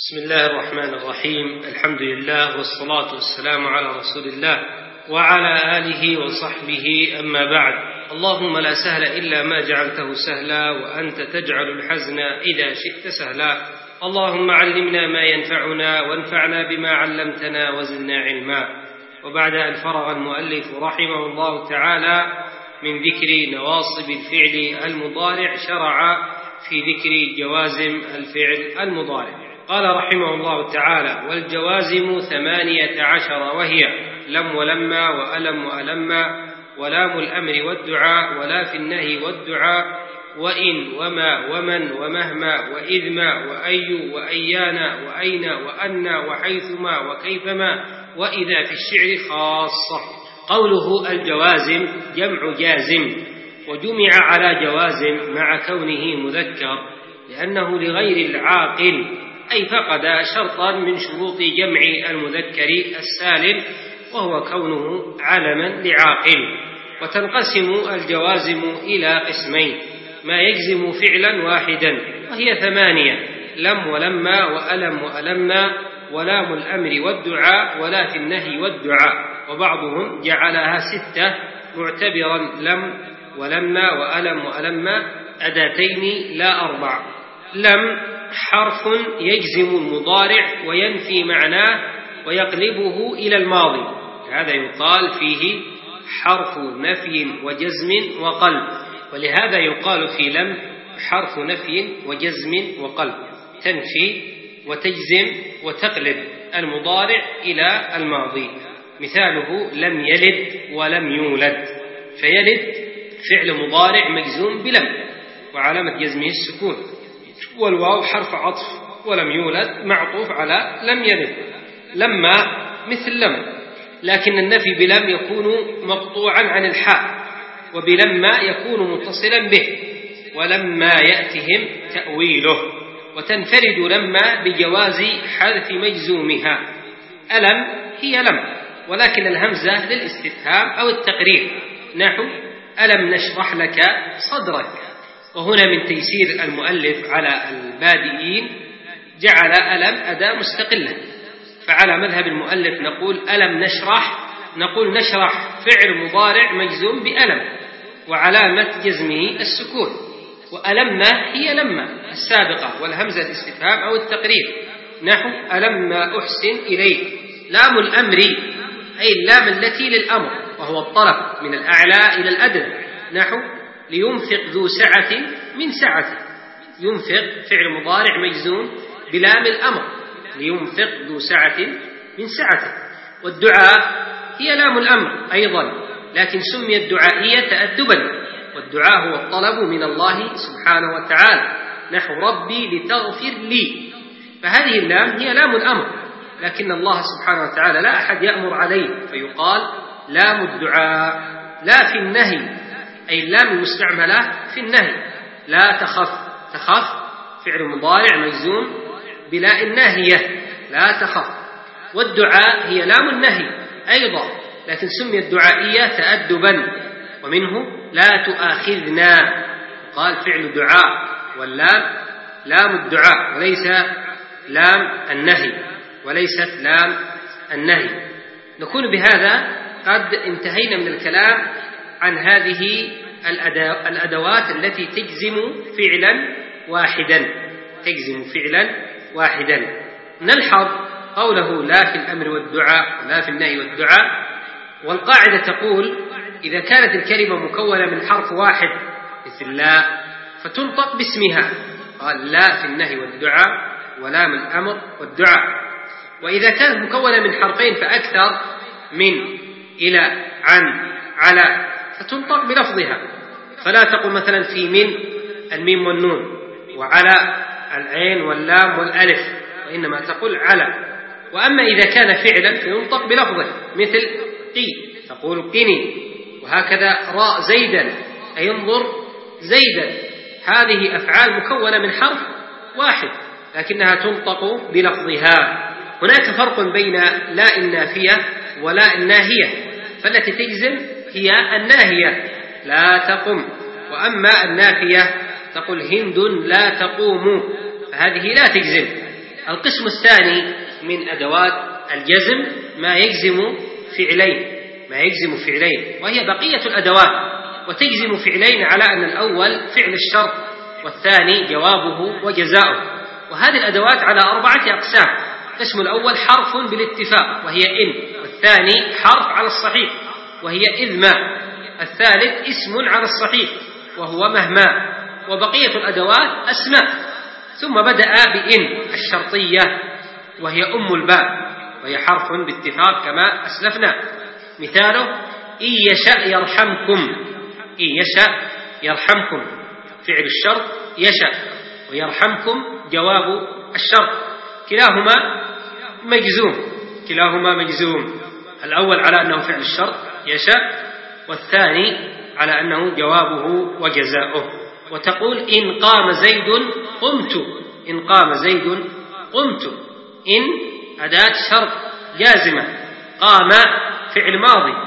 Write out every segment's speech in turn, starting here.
بسم الله الرحمن الرحيم. الحمد لله والصلاة والسلام على رسول الله وعلى آله وصحبه، أما بعد. اللهم لا سهل إلا ما جعلته سهلا، وأنت تجعل الحزن إذا شئت سهلا. اللهم علمنا ما ينفعنا وانفعنا بما علمتنا وزدنا علما. وبعد أن فرغ المؤلف رحمه الله تعالى من ذكر نواصب الفعل المضارع، شرع في ذكر جوازم الفعل المضارع. قال رحمه الله تعالى: والجوازم 18، وهي لم ولما وألم وألما ولام الأمر والدعاء ولا في النهي والدعاء وإن وما ومن ومهما وإذما وأي وأيانا وأين وأنا وحيثما وكيفما وإذا في الشعر خاصة. قوله الجوازم جمع جازم، وجمع على جوازم مع كونه مذكر لأنه لغير العاقل، أي فقد شرطا من شروط جمع المذكر السالم، وهو كونه علما لعاقل. وتنقسم الجوازم إلى قسمين: ما يجزم فعلا واحدا وهي 8: لم ولما وألم وألما ولام الأمر والدعاء ولا في النهي والدعاء. وبعضهم جعلها 6 معتبرا لم ولما وألم وألما أداتين لا 4. لم حرف يجزم المضارع وينفي معناه ويقلبه إلى الماضي، هذا يقال فيه حرف نفي وجزم وقلب، ولهذا يقال في لم حرف نفي وجزم وقلب، تنفي وتجزم وتقلب المضارع إلى الماضي. مثاله لم يلد ولم يولد، فيلد فعل مضارع مجزوم بلم وعلامة جزمه السكون، والواو حرف عطف، ولم يولد معطوف على لم يلد. لما مثل لم، لكن النفي بلم يكون مقطوعا عن الحاء، وبلما يكون متصلا به، ولما يأتهم تأويله. وتنفرد لما بجواز حذف مجزومها. ألم هي لم، ولكن الهمزة للاستفهام أو التقرير، نحو ألم نشرح لك صدرك. وهنا من تيسير المؤلف على البادئين جعل ألم أداة مستقلة، فعلى مذهب المؤلف نقول ألم نشرح، نقول نشرح فعل مضارع مجزوم بألم وعلامة جزمه السكون، وألمنا هي لما السابقة والهمزة الاستفهام أو التقرير، نحو ألما أحسن إليك. لام الأمر أي اللام التي للأمر، وهو الطلب من الأعلى إلى الأدنى، نحو لينفق ذو سعة من سعته. ينفق فعل مضارع مجزوم بلام الأمر، لينفق ذو سعة من سعته. والدعاء هي لام الأمر أيضا، لكن سميت دعائية تأدبا، والدعاء هو الطلب من الله سبحانه وتعالى، نحو ربي لتغفر لي. فهذه اللام هي لام الأمر، لكن الله سبحانه وتعالى لا أحد يأمر عليه، فيقال لام الدعاء. لا في النهي أي اللام المستعملة في النهي. لا تخف، تخف فعل مضارع مجزوم بلا الناهية، لا تخف. والدعاء هي لام النهي أيضا، لكن سميت دعائية تأدبا، ومنه لا تؤاخذنا، قال فعل دعاء، واللام لام الدعاء وليس لام النهي، وليست لام النهي. نكون بهذا قد انتهينا من الكلام عن هذه الأدوات التي تجزم فعلا واحدا، تجزم فعلا واحدا. نلحظ قوله لا في الأمر والدعاء لا في النهي والدعاء، والقاعدة تقول إذا كانت الكلمة مكونة من حرف واحد مثل لا فتنطق باسمها، قال لا في النهي والدعاء ولام الأمر والدعاء. وإذا كانت مكونة من حرفين فأكثر من إلى عن على فتنطق بلفظها، فلا تقل مثلا في من الميم والنون، وعلى العين واللام والألف، وإنما تقول على. وأما إذا كان فعلا فينطق بلفظه، مثل قي تقول قني، وهكذا راء زيدا أي انظر زيدا. هذه أفعال مكونة من حرف واحد لكنها تنطق بلفظها. هناك فرق بين لا النافية ولا الناهية، فالتي تجزم هي الناهية لا تقم، وأما النافية تقول هند لا تقوم، فهذه لا تجزم. القسم الثاني من أدوات الجزم ما يجزم فعلين وهي بقية الأدوات، وتجزم فعلين على أن الأول فعل الشرط والثاني جوابه وجزاؤه. وهذه الأدوات على 4 أقسام: القسم الأول حرف بالاتفاق وهي إن، والثاني حرف على الصحيح وهي إذ ما، الثالث اسم على الصحيح وهو مهما، وبقية الأدوات أسماء. ثم بدأ بإن الشرطية وهي أم الباء وهي حرف باتفاق كما أسلفنا. مثاله: إن يشأ يرحمكم. إن يشأ يرحمكم فعل الشرط يشأ، ويرحمكم جواب الشرط، كلاهما مجزوم. الأول على أنه فعل الشرط يشأ، والثاني على أنه جوابه وجزاؤه. وتقول: إن قام زيد قمت. إن قام زيد قمت. إن أداة شرط جازمة، قام فعل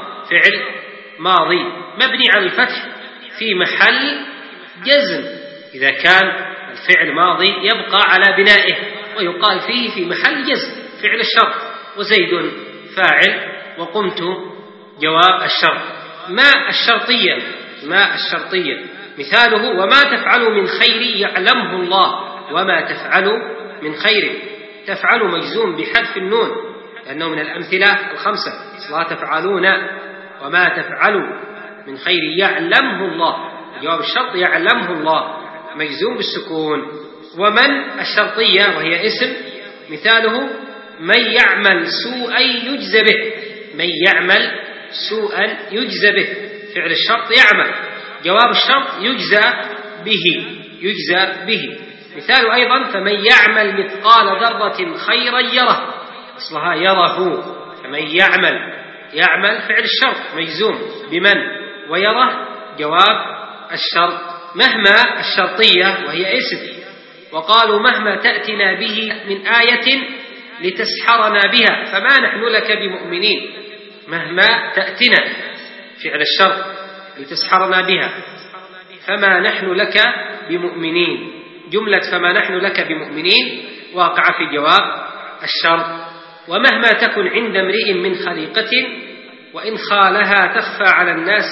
ماضي مبني على الفتح في محل جزم. إذا كان الفعل ماضي يبقى على بنائه ويقال فيه في محل جزم فعل الشرط، وزيد فاعل وقمت جواب الشرط. ما الشرطية مثاله: وما تفعلوا من خير يعلمه الله. وما تفعلوا من خير، تفعل مجزوم بحذف النون لأنه من الأمثلة 5. لا تفعلون وما تفعلوا من خير يعلمه الله، جواب الشرط يعلمه الله مجزوم بالسكون. ومن الشرطية وهي اسم، مثاله: من يعمل سوءا يجزى به. من يعمل سوءا يجزى به فعل الشرط يعمل، جواب الشرط يجزى به. مثال أيضا: فمن يعمل مثقال ذرة خيرا يره، أصلها يره. فمن يعمل فعل الشرط مجزوم بمن، ويره جواب الشرط. مهما الشرطية وهي اسم، وقالوا: مهما تأتنا به من آية لتسحرنا بها فما نحن لك بمؤمنين. مهما تأتنا فعل الشرط لتسحرنا بها فما نحن لك بمؤمنين. جملة فما نحن لك بمؤمنين واقع في جواب الشرط. ومهما تكن عند امرئ من خليقة وإن خالها تخفى على الناس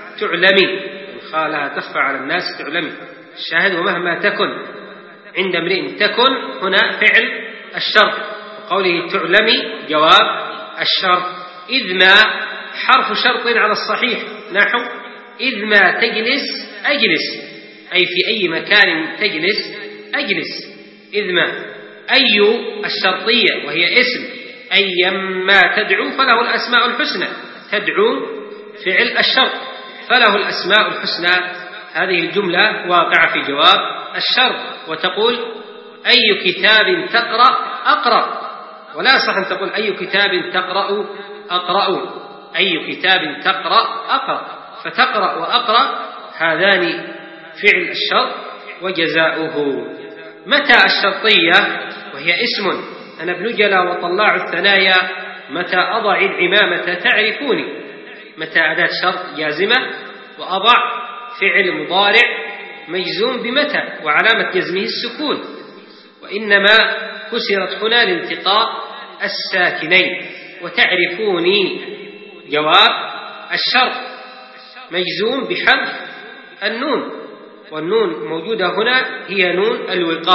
تعلمي. الشاهد: ومهما تكن عند امرئ، تكن هنا فعل الشرط، وقوله تعلمي جواب الشرط. إذ ما حرف شرط على الصحيح، نحو: إذ ما تجلس أجلس، أي في أي مكان تجلس أجلس. إذ ما. أي الشرطية وهي اسم، أيما تدعو فله الأسماء الحسنى. تدعو فعل الشرط فله الأسماء الحسنى. هذه الجملة واقعة في جواب الشرط. وتقول: أي كتاب تقرأ أقرأ، ولا صح أن تقول أي كتاب تقرأ أقرأ. أي كتاب تقرأ أقرأ، فتقرأ وأقرأ هذان فعل الشرط وجزاؤه. متى الشرطية وهي اسم، أنا ابن جلا وطلاع الثنايا متى أضع العمامة تعرفوني. متى أداة شرط جازمة، وأضع فعل مضارع مجزوم بمتى وعلامة جزمه السكون، وإنما كسرت هنا لالتقاء الساكنين. وتعرفوني جواب الشرط مجزوم بحذف النون، والنون موجودة هنا هي نون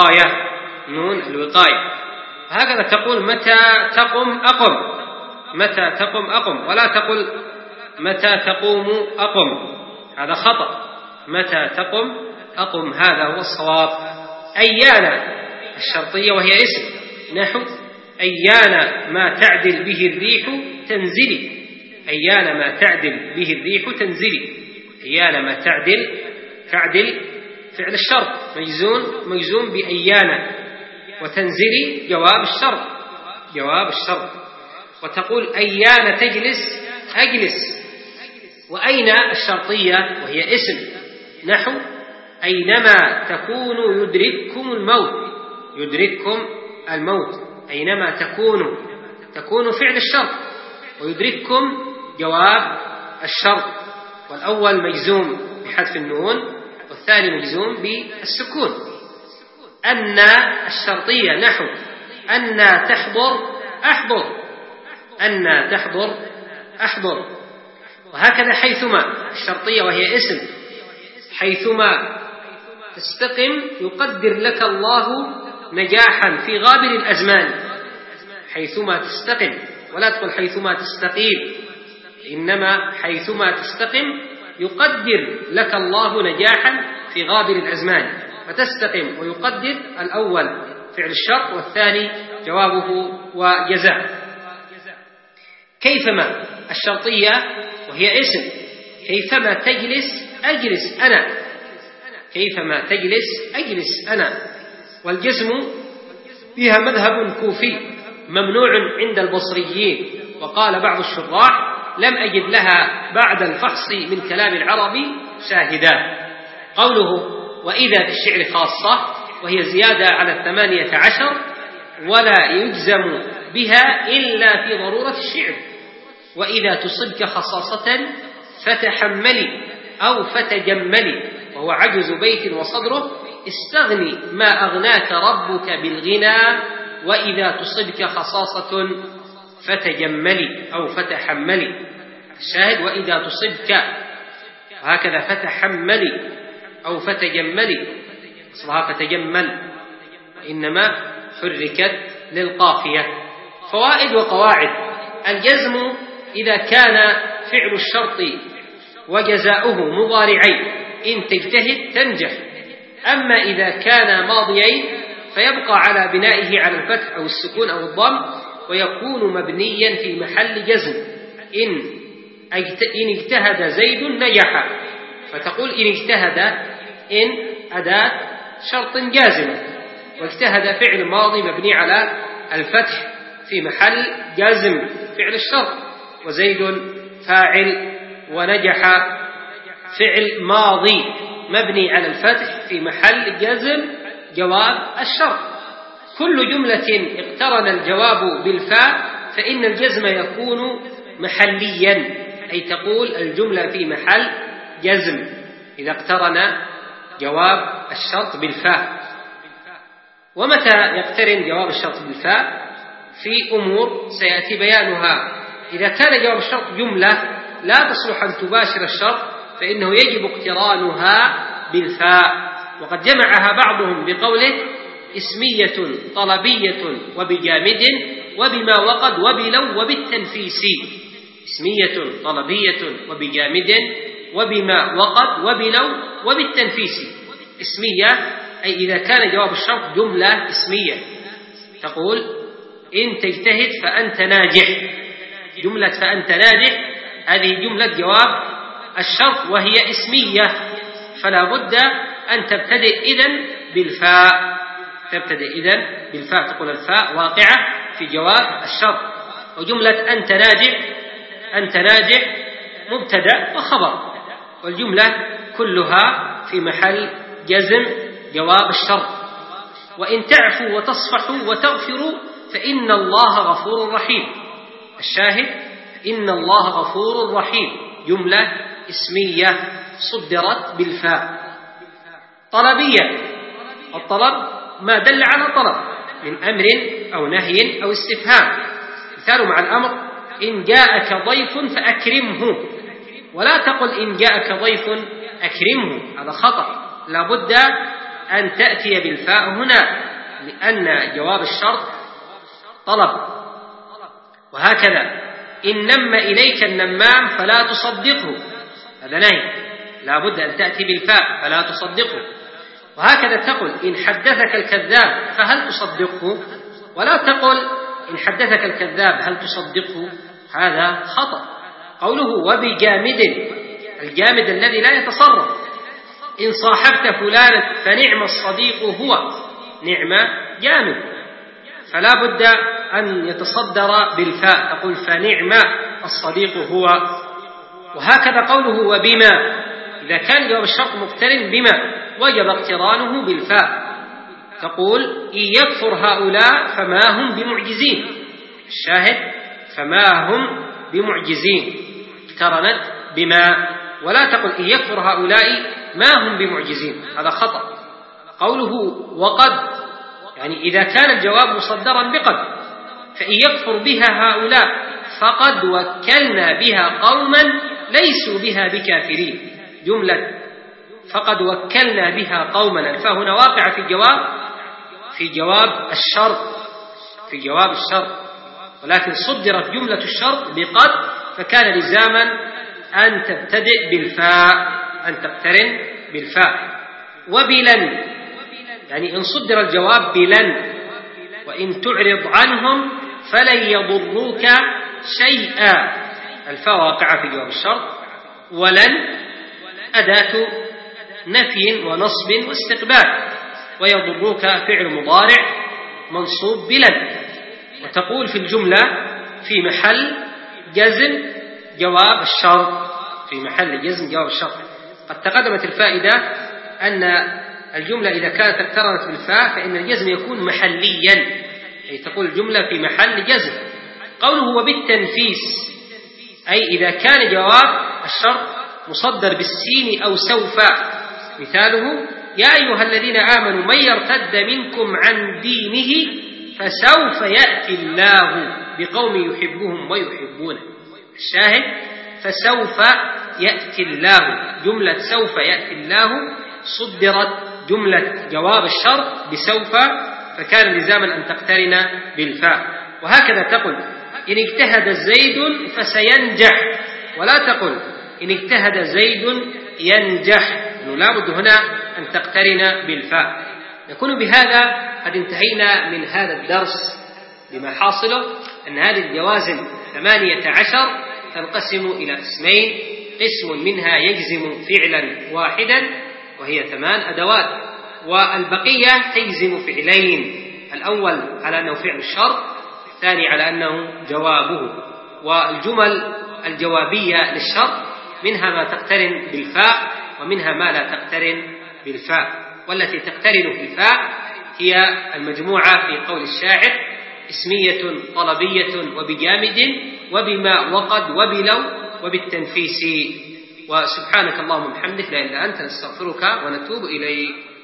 الوقاية. هكذا تقول: متى تقم أقم. متى تقم أقم، ولا تقل متى تقوم أقم، هذا خطأ. متى تقم أقم هذا هو الصواب. أيانا الشرطية وهي اسم، نحو: أيانا ما تعدل به الريح تنزلي. أيانا ما تعدل به الريح تنزلي. أيانا ما تعدل فعل الشرط مجزوم بأيانا، وتنزلي جواب الشرط. وتقول: أيانا تجلس أجلس. وأين الشرطية وهي اسم، نحو: أينما تكونوا يدرككم الموت. أينما تكونوا فعل الشرط، ويدرككم جواب الشرط. والأول مجزوم بحذف النون، والثاني مجزوم بالسكون. أن الشرطية، نحو: أن تحضر أحضر، أن تحضر أحضر. وهكذا حيثما الشرطية وهي اسم، حيثما تستقم يقدر لك الله نجاحا في غابر الأزمان. حيثما تستقم، ولا تقل حيثما تستقيم، إنما حيثما تستقم يقدر لك الله نجاحا في غابر الأزمان. فتستقم ويقدر، الأول فعل الشرط والثاني جوابه وجزاء. كيفما الشرطية وهي اسم، كيفما تجلس أجلس أنا، كيفما تجلس أجلس أنا. والجزم فيها مذهب كوفي ممنوع عند البصريين، وقال بعض الشراح لم أجد لها بعد الفحص من كلام العربي شاهدا. قوله وإذا في الشعر خاصة، وهي زيادة على 18، ولا يجزم بها إلا في ضرورة الشعر. وإذا تصبك خصاصة فتحملي أو فتجملي، وهو عجز بيت وصدره استغني ما أغناك ربك بالغنى. وإذا تصبك خصاصة فتجملي أو فتحملي. الشاهد وإذا تصبك، وهكذا فتحملي أو فتجملي، أصلها فتجمل، وإنما حركت للقافية. فوائد وقواعد: الجزم إذا كان فعل الشرط وجزاؤه مضارعين إن تجتهد تنجح. أما إذا كان ماضيين فيبقى على بنائه على الفتح أو السكون أو الضم، ويكون مبنيا في محل جزم. إن اجتهد زيد نجح، فتقول إن اجتهد، إن أداة شرط جازمة، واجتهد فعل ماضي مبني على الفتح في محل جازم فعل الشرط، وزيد فاعل، ونجح فعل ماضي مبني على الفتح في محل جزم جواب الشرط. كل جملة اقترن الجواب بالفاء فإن الجزم يكون محليا، أي تقول الجملة في محل جزم إذا اقترن جواب الشرط بالفاء. ومتى يقترن جواب الشرط بالفاء؟ في أمور سيأتي بيانها. إذا كان جواب الشرط جملة لا تصلح أن تباشر الشرط فإنه يجب اقترانها بالفاء، وقد جمعها بعضهم بقوله اسمية طلبية وبجامد وبما وقد وبلو وبالتنفيس. اسمية طلبية وبجامد وبما وقد وبلو وبالتنفيس. اسمية أي إذا كان جواب الشرط جملة اسمية، تقول إن تجتهد فأنت ناجح. جملة فأنت ناجح هذه جملة جواب الشرط وهي اسمية، فلا بد أن تبتدئ إذن بالفاء. تبتدئ إذن بالفاء، تقول الفاء واقعة في جواب الشرط. وجملة أنت ناجح، أنت ناجح مبتدأ وخبر، والجملة كلها في محل جزم جواب الشرط. وإن تعفوا وتصفحوا وتغفروا فإن الله غفور رحيم. الشاهد إن الله غفور رحيم، جملة اسمية صدرت بالفاء. طلبية، الطلب ما دل على طلب من أمر أو نهي أو استفهام. مثال مع الأمر إن جاءك ضيف فأكرمه، ولا تقل إن جاءك ضيف أكرمه، هذا خطأ. لا بد أن تأتي بالفاء هنا، لأن جواب الشرط طلب. وهكذا إن نم إليك النمام فلا تصدقه، هذا نهي، لا بد أن تأتي بالفاء فلا تصدقه. وهكذا تقل إن حدثك الكذاب فهل تصدقه، ولا تقل إن حدثك الكذاب هل تصدقه، هذا خطأ. قوله وبجامد، الجامد الذي لا يتصرف. إن صاحبت فلانا فنعم الصديق هو، نعم جامد، فلا بد أن يتصدر بالفاء، تقول فنعم الصديق هو. وهكذا قوله وبما، إذا كان جواب الشرط مقترن بما وجب اقترانه بالفاء، تقول إن يكفر هؤلاء فما هم بمعجزين. الشاهد فما هم بمعجزين اقترنت بما، ولا تقل إن يكفر هؤلاء ما هم بمعجزين، هذا خطأ. قوله وقد، يعني إذا كان الجواب مصدرا بقد، فإن يكفر بها هؤلاء فقد وكلنا بها قوما ليسوا بها بكافرين. جملة فقد وكلنا بها قوما، الفاء هنا واقعة في جواب الشرط، ولكن صدرت جملة الشرط بقد، فكان لزاما أن تبتدئ بالفاء، أن تقترن بالفاء. وبلن، يعني إن صدر الجواب بلن وإن تعرض عنهم فلن يضروك شيئا، الفاء واقعة في جواب الشرط. ولن أداة نفي ونصب واستقبال، ويضروك فعل مضارع منصوب بلن، وتقول في الجملة في محل جزم جواب الشرط، قد تقدمت الفائدة أن الجملة إذا كانت اقترنت بالفاء فإن الجزم يكون محليا، أي تقول الجملة في محل جزم. قوله وبالتنفيس، أي إذا كان جواب الشرط مصدر بالسين أو سوف. مثاله يا أيها الذين آمنوا من يرتد منكم عن دينه فسوف يأتي الله بقوم يحبهم ويحبونه. الشاهد فسوف يأتي الله، جملة سوف يأتي الله صدرت جملة جواب الشرط بسوف، فكان لزاما أن تقترن بالفاء. وهكذا تقول إن اجتهد زيد فسينجح، ولا تقل إن اجتهد زيد ينجح، لا بد هنا أن تقترن بالفاء. نكون بهذا قد انتهينا من هذا الدرس بما حاصله أن هذه الجوازم 18 تنقسم إلى قسمين، قسم منها يجزم فعلا واحدا وهي 8 أدوات، والبقية تجزم فعلين، الأول على أنه فعل الشرط، الثاني على أنه جوابه. والجمل الجوابية للشرط منها ما تقترن بالفاء ومنها ما لا تقترن بالفاء، والتي تقترن بالفاء هي المجموعة في قول الشاعر اسمية طلبية وبجامد وبما وقد وبلو وبالتنفيس. وسبحانك اللهم وبحمدك لا إله إلا أنت نستغفرك ونتوب إليك.